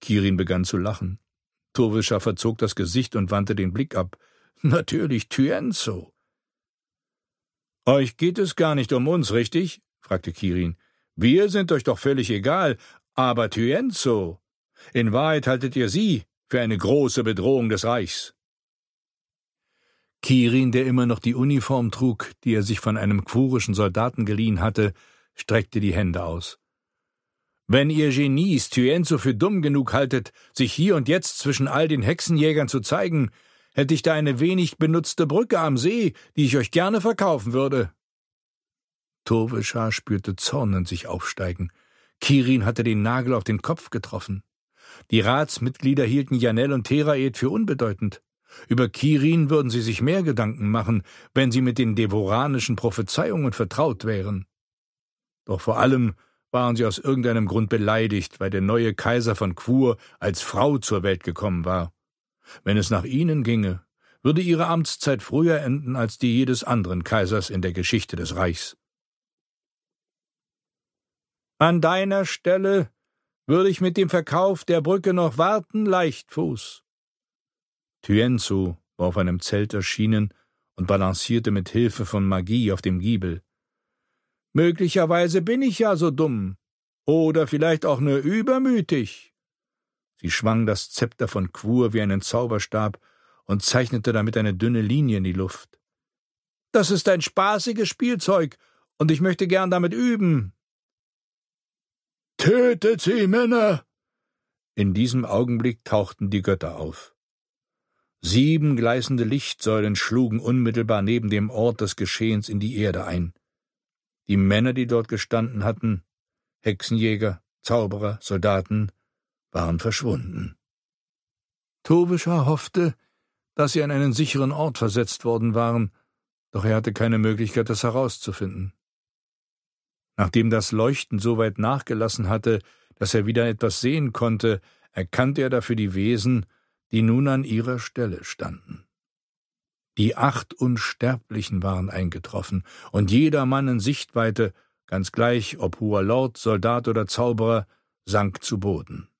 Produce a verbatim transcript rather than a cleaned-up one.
Kirin begann zu lachen. Turvischa verzog das Gesicht und wandte den Blick ab. »Natürlich Tyenzo.« »Euch geht es gar nicht um uns, richtig?« fragte Kirin. »Wir sind euch doch völlig egal, aber Tyenzo. In Wahrheit haltet ihr sie für eine große Bedrohung des Reichs.« Kirin, der immer noch die Uniform trug, die er sich von einem quurischen Soldaten geliehen hatte, streckte die Hände aus. »Wenn ihr Genies Tyenzo für dumm genug haltet, sich hier und jetzt zwischen all den Hexenjägern zu zeigen, hätte ich da eine wenig benutzte Brücke am See, die ich euch gerne verkaufen würde.« Turvischa spürte Zorn in sich aufsteigen. Kirin hatte den Nagel auf den Kopf getroffen. Die Ratsmitglieder hielten Janell und Theraed für unbedeutend. Über Kirin würden sie sich mehr Gedanken machen, wenn sie mit den devoranischen Prophezeiungen vertraut wären. Doch vor allem waren sie aus irgendeinem Grund beleidigt, weil der neue Kaiser von Quur als Frau zur Welt gekommen war. Wenn es nach ihnen ginge, würde ihre Amtszeit früher enden als die jedes anderen Kaisers in der Geschichte des Reichs. »An deiner Stelle würde ich mit dem Verkauf der Brücke noch warten, Leichtfuß.« Tyenzo war auf einem Zelt erschienen und balancierte mit Hilfe von Magie auf dem Giebel. »Möglicherweise bin ich ja so dumm. Oder vielleicht auch nur übermütig.« Sie schwang das Zepter von Quur wie einen Zauberstab und zeichnete damit eine dünne Linie in die Luft. »Das ist ein spaßiges Spielzeug, und ich möchte gern damit üben.« »Tötet sie, Männer!« In diesem Augenblick tauchten die Götter auf. Sieben gleißende Lichtsäulen schlugen unmittelbar neben dem Ort des Geschehens in die Erde ein. Die Männer, die dort gestanden hatten, Hexenjäger, Zauberer, Soldaten, waren verschwunden. Turvischa hoffte, dass sie an einen sicheren Ort versetzt worden waren, doch er hatte keine Möglichkeit, das herauszufinden. Nachdem das Leuchten so weit nachgelassen hatte, dass er wieder etwas sehen konnte, erkannte er dafür die Wesen, die nun an ihrer Stelle standen. Die acht Unsterblichen waren eingetroffen, und jeder Mann in Sichtweite, ganz gleich ob hoher Lord, Soldat oder Zauberer, sank zu Boden.